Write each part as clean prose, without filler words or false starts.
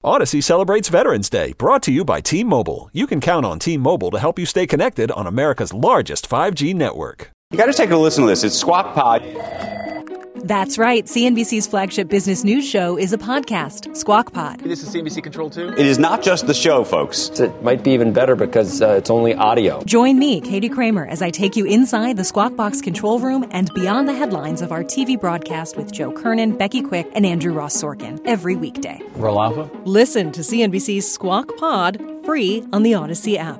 Odyssey celebrates Veterans Day, brought to you by T-Mobile. You can count on T-Mobile to help you stay connected on America's largest 5G network. You got to take a listen to this. It's Squawk Pod. That's right. CNBC's flagship business news show is a podcast, Squawk Pod. This is CNBC Control 2? It is not just the show, folks. It might be even better because it's only audio. Join me, Katie Kramer, as I take you inside the Squawk Box control room and beyond the headlines of our TV broadcast with Joe Kernan, Becky Quick, and Andrew Ross Sorkin every weekday. Roll Alpha? Listen to CNBC's Squawk Pod free on the Odyssey app.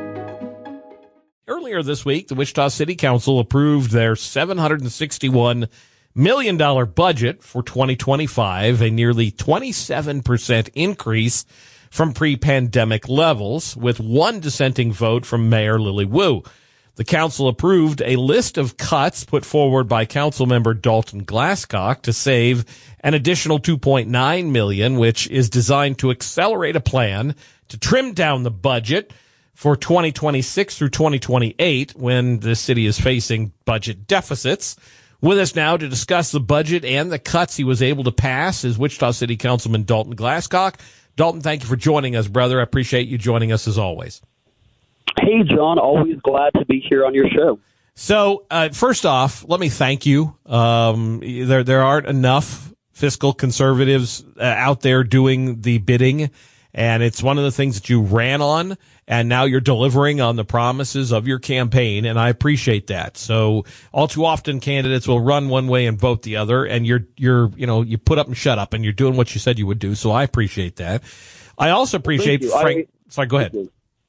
Earlier this week, the Wichita City Council approved their $761 million budget for 2025, a nearly 27% increase from pre-pandemic levels, with one dissenting vote from Mayor Lily Wu. The council approved a list of cuts put forward by Councilmember Dalton Glasscock to save an additional $2.9 million, which is designed to accelerate a plan to trim down the budget for 2026 through 2028, when the city is facing budget deficits. With us now to discuss the budget and the cuts he was able to pass is Wichita City Councilman Dalton Glasscock. Dalton, thank you for joining us, brother. I appreciate you joining us as always. Hey, John. Always glad to be here on your show. So, first off, let me thank you. There aren't enough fiscal conservatives out there doing the bidding, and it's one of the things that you ran on, and now you're delivering on the promises of your campaign, and I appreciate that. So all too often candidates will run one way and vote the other, and you put up and shut up, and you're doing what you said you would do. So I appreciate that. I also appreciate Frank. Sorry, go ahead.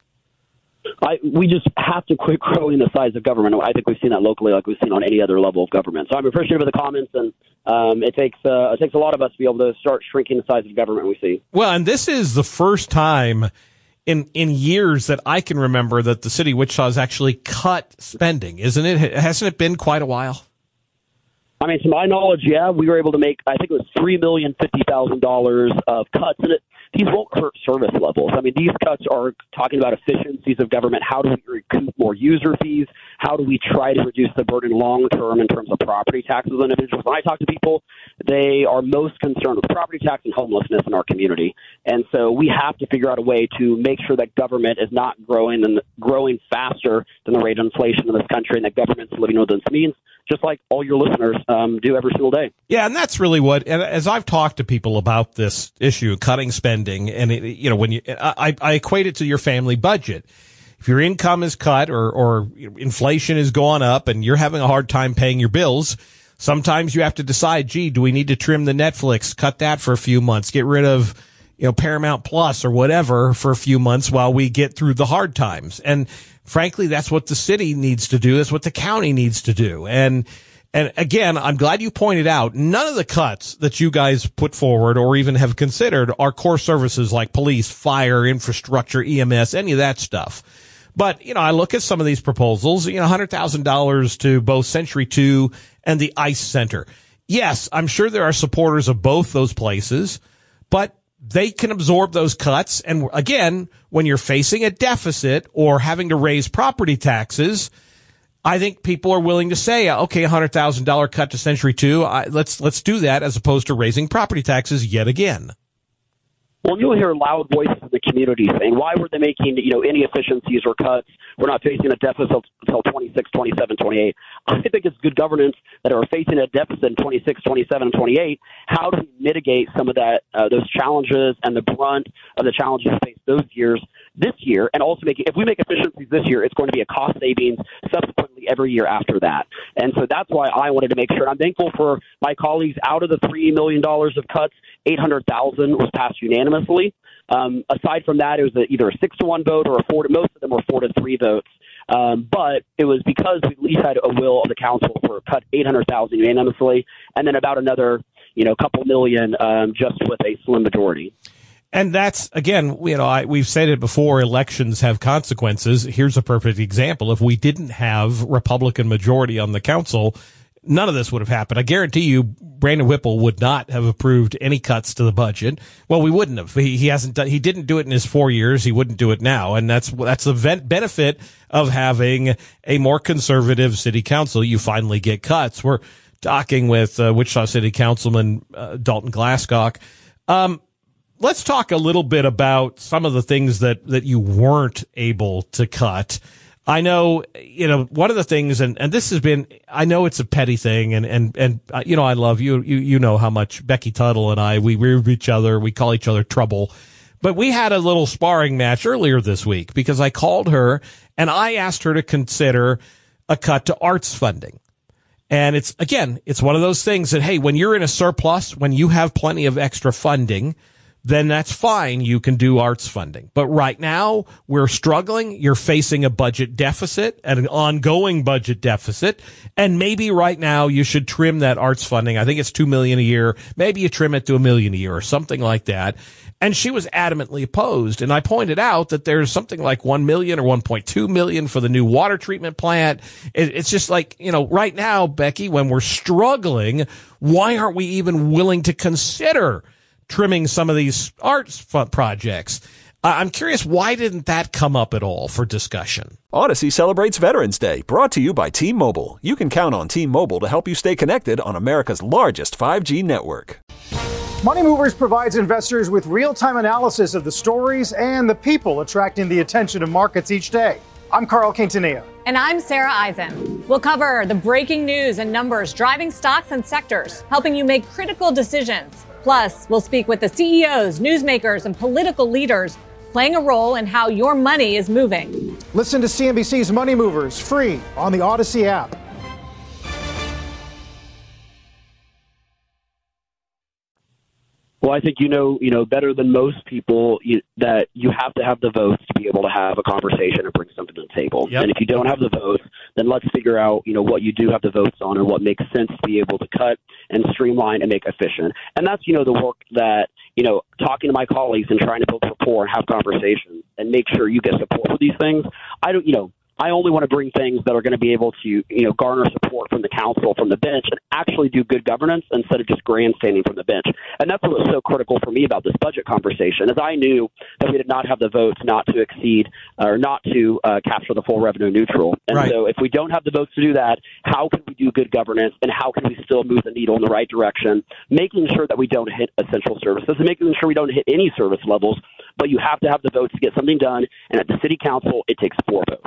We just have to quit growing the size of government. I think we've seen that locally, like we've seen on any other level of government. So I'm appreciative of the comments, and it takes a lot of us to be able to start shrinking the size of government we see. Well, and this is the first time in years that I can remember that the city of Wichita has actually cut spending, isn't it? Hasn't it been quite a while? I mean, to my knowledge, yeah, we were able to make, I think it was $3,050,000 of cuts, and these won't hurt service levels. I mean, these cuts are talking about efficiencies of government. How do we recoup more user fees? How do we try to reduce the burden long term in terms of property taxes on individuals? When I talk to people, they are most concerned with property tax and homelessness in our community. And so we have to figure out a way to make sure that government is not growing faster than the rate of inflation in this country, and that government's living within its means, just like all your listeners do every single day. Yeah, and that's really what, and as I've talked to people about this issue, cutting spending, and I equate it to your family budget. If your income is cut or inflation is going up and you're having a hard time paying your bills, sometimes you have to decide, do we need to trim the Netflix, cut that for a few months, get rid of Paramount Plus or whatever for a few months while we get through the hard times. And frankly, that's what the city needs to do. That's what the county needs to do. And again, I'm glad you pointed out none of the cuts that you guys put forward or even have considered are core services like police, fire, infrastructure, EMS, any of that stuff. But, I look at some of these proposals, $100,000 to both Century 2 and the ICE Center. Yes, I'm sure there are supporters of both those places, but they can absorb those cuts. And again, when you're facing a deficit or having to raise property taxes, I think people are willing to say, okay, $100,000 cut to Century 2. Let's do that as opposed to raising property taxes yet again. Well, you'll hear loud voices in the community saying, why were they making, any efficiencies or cuts? We're not facing a deficit until 26, 27, 28. I think it's good governance that are facing a deficit in 26, 27, and 28. How do we mitigate some of that, those challenges and the brunt of the challenges faced those years this year? And also if we make efficiencies this year, it's going to be a cost savings subsequently every year after that. And so that's why I wanted to make sure. I'm thankful for my colleagues. Out of the $3 million of cuts, $800,000 was passed unanimously. Aside from that, it was either a 6-1 vote or most of them were 4-3 votes. But it was because we at least had a will of the council for cut $800,000 unanimously, and then about another, couple million just with a slim majority. And that's, again, we've said it before, elections have consequences. Here's a perfect example. If we didn't have Republican majority on the council, none of this would have happened. I guarantee you Brandon Whipple would not have approved any cuts to the budget. Well, we wouldn't have. He didn't do it in his 4 years. He wouldn't do it now. And that's the benefit of having a more conservative city council. You finally get cuts. We're talking with Wichita City Councilman Dalton Glasscock. let's talk a little bit about some of the things that you weren't able to cut. I know, one of the things, and this has been, I know it's a petty thing, and I love you. You know how much Becky Tuttle and I, we rear each other, we call each other trouble. But we had a little sparring match earlier this week because I called her and I asked her to consider a cut to arts funding. And it's one of those things that, hey, when you're in a surplus, when you have plenty of extra funding, then that's fine. You can do arts funding. But right now, we're struggling. You're facing a budget deficit, an ongoing budget deficit. And maybe right now you should trim that arts funding. I think it's $2 million a year. Maybe you trim it to $1 million a year or something like that. And she was adamantly opposed. And I pointed out that there's something like $1 million or $1.2 million for the new water treatment plant. It's just like, right now, Becky, when we're struggling, why aren't we even willing to consider trimming some of these arts projects? I'm curious, why didn't that come up at all for discussion? Odyssey celebrates Veterans Day, brought to you by T-Mobile. You can count on T-Mobile to help you stay connected on America's largest 5G network. Money Movers provides investors with real-time analysis of the stories and the people attracting the attention of markets each day. I'm Carl Quintanilla. And I'm Sarah Eisen. We'll cover the breaking news and numbers driving stocks and sectors, helping you make critical decisions. Plus, we'll speak with the CEOs, newsmakers, and political leaders playing a role in how your money is moving. Listen to CNBC's Money Movers free on the Odyssey app. Well, I think you know better than most people that you have to have the votes to be able to have a conversation and bring something to the table. Yep. And if you don't have the votes, then let's figure out, what you do have the votes on and what makes sense to be able to cut and streamline and make efficient. And that's, the work that, talking to my colleagues and trying to build rapport and have conversations and make sure you get support for these things. I only want to bring things that are going to be able to, garner support from the council, from the bench, and actually do good governance instead of just grandstanding from the bench. And that's what was so critical for me about this budget conversation, is I knew that we did not have the votes not to exceed or not to capture the full revenue neutral. And right. So if we don't have the votes to do that, how can we do good governance and how can we still move the needle in the right direction, making sure that we don't hit essential services and making sure we don't hit any service levels, but you have to have the votes to get something done. And at the city council, it takes 4 votes.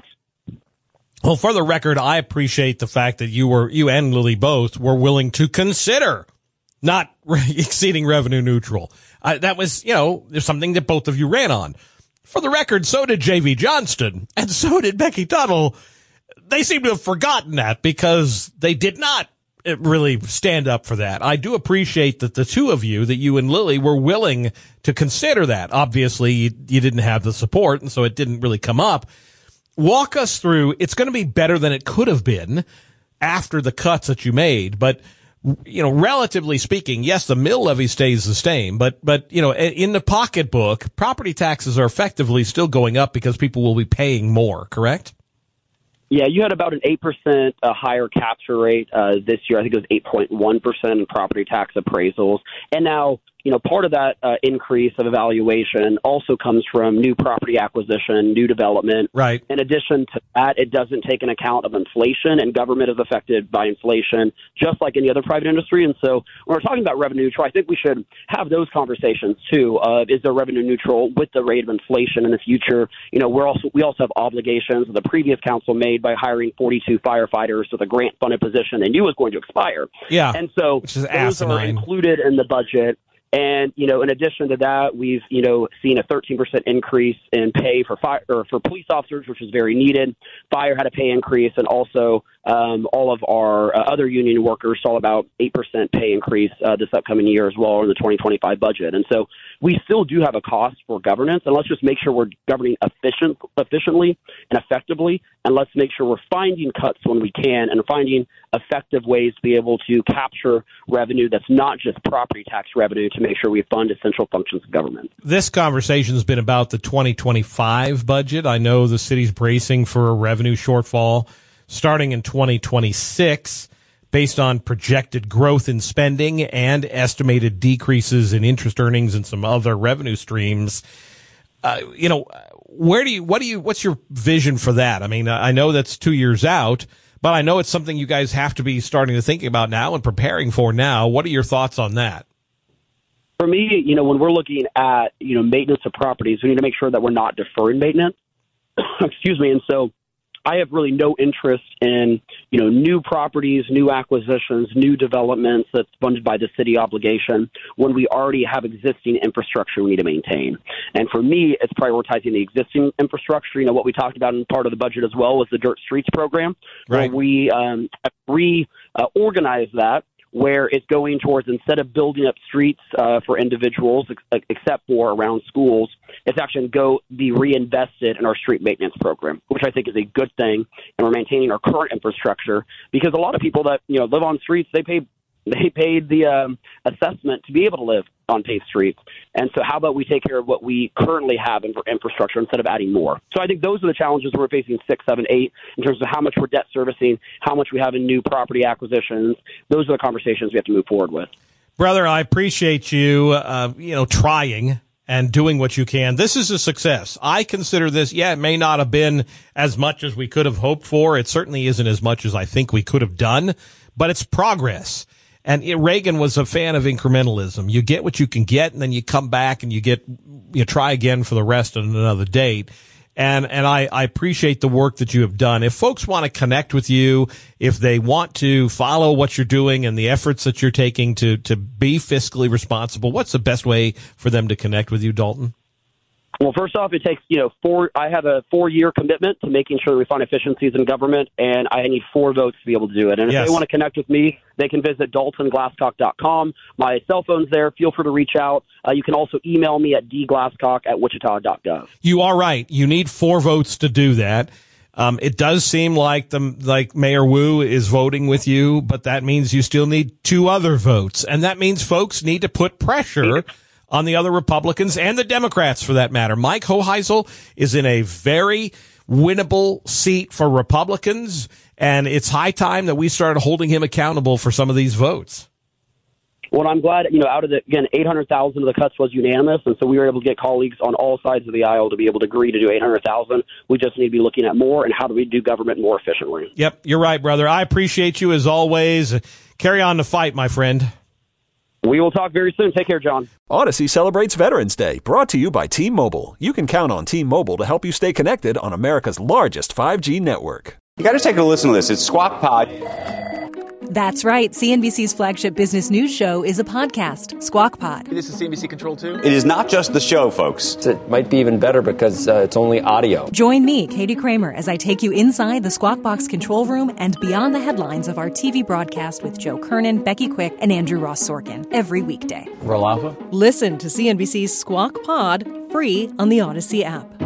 Well, for the record, I appreciate the fact that you and Lily both were willing to consider not exceeding revenue neutral. That was, there's something that both of you ran on. For the record, so did J.V. Johnston, and so did Becky Tuttle. They seem to have forgotten that because they did not really stand up for that. I do appreciate that the two of you, that you and Lily, were willing to consider that. Obviously, you didn't have the support, and so it didn't really come up. Walk us through. It's going to be better than it could have been after the cuts that you made. But, relatively speaking, yes, the mill levy stays the same. But, in the pocketbook, property taxes are effectively still going up because people will be paying more, correct? Yeah, you had about an 8% higher capture rate this year. I think it was 8.1% in property tax appraisals. And now, part of that increase of evaluation also comes from new property acquisition, new development. Right. In addition to that, it doesn't take an account of inflation, and government is affected by inflation, just like any other private industry. And so when we're talking about revenue neutral, I think we should have those conversations too. Is there revenue neutral with the rate of inflation in the future? We also have obligations the previous council made by hiring 42 firefighters with a grant-funded position they knew was going to expire. Yeah. And so those are included in the budget. And, in addition to that, we've, seen a 13% increase in pay for for police officers, which is very needed. Fire had a pay increase, and also all of our other union workers saw about 8% pay increase this upcoming year as well in the 2025 budget. And so we still do have a cost for governance, and let's just make sure we're governing efficiently and effectively, and let's make sure we're finding cuts when we can and finding effective ways to be able to capture revenue that's not just property tax revenue to make sure we fund essential functions of government. This conversation has been about the 2025 budget. I know the city's bracing for a revenue shortfall starting in 2026 based on projected growth in spending and estimated decreases in interest earnings and some other revenue streams. What's your vision for that? I mean, I know that's 2 years out, but I know it's something you guys have to be starting to think about now and preparing for now. What are your thoughts on that? for me, when we're looking at, maintenance of properties, we need to make sure that we're not deferring maintenance. Excuse me. And so I have really no interest in, new properties, new acquisitions, new developments that's funded by the city obligation when we already have existing infrastructure we need to maintain. And for me, it's prioritizing the existing infrastructure. What we talked about in part of the budget as well was the Dirt Streets program, right, where we have reorganized that, where it's going towards, instead of building up streets for individuals, except for around schools, it's actually going to be reinvested in our street maintenance program, which I think is a good thing. And we're maintaining our current infrastructure, because a lot of people that live on streets, they paid the assessment to be able to live on paved streets. And so how about we take care of what we currently have in infrastructure instead of adding more? So I think those are the challenges we're facing 6, 7, 8 in terms of how much we're debt servicing, how much we have in new property acquisitions. Those are the conversations we have to move forward with. Brother, I appreciate you, trying and doing what you can. This is a success. I consider this, it may not have been as much as we could have hoped for. It certainly isn't as much as I think we could have done, but it's progress. And Reagan was a fan of incrementalism. You get what you can get, and then you come back and you try again for the rest on another date. And I appreciate the work that you have done. If folks want to connect with you, if they want to follow what you're doing and the efforts that you're taking to be fiscally responsible, what's the best way for them to connect with you, Dalton? Well, first off, it takes, I have a 4-year commitment to making sure we find efficiencies in government, and I need 4 votes to be able to do it. And if they want to connect with me, they can visit daltonglasscock.com. My cell phone's there. Feel free to reach out. You can also email me at dglasscock@wichita.gov. You are right. You need 4 votes to do that. It does seem like Mayor Wu is voting with you, but that means you still need 2 other votes. And that means folks need to put pressure on the other Republicans and the Democrats, for that matter. Mike Hoheisel is in a very winnable seat for Republicans, and it's high time that we started holding him accountable for some of these votes. Well, I'm glad, out of the, again, 800,000 of the cuts was unanimous, and so we were able to get colleagues on all sides of the aisle to be able to agree to do 800,000. We just need to be looking at more and how do we do government more efficiently. Yep, you're right, brother. I appreciate you as always. Carry on the fight, my friend. We will talk very soon. Take care, John. Odyssey celebrates Veterans Day, brought to you by T-Mobile. You can count on T-Mobile to help you stay connected on America's largest 5G network. You got to take a listen to this. It's Squawk Pod. That's right. CNBC's flagship business news show is a podcast, Squawk Pod. This is CNBC Control 2. It is not just the show, folks. It might be even better because it's only audio. Join me, Katie Kramer, as I take you inside the Squawk Box control room and beyond the headlines of our TV broadcast with Joe Kernan, Becky Quick, and Andrew Ross Sorkin every weekday. Roll Alpha. Listen to CNBC's Squawk Pod free on the Odyssey app.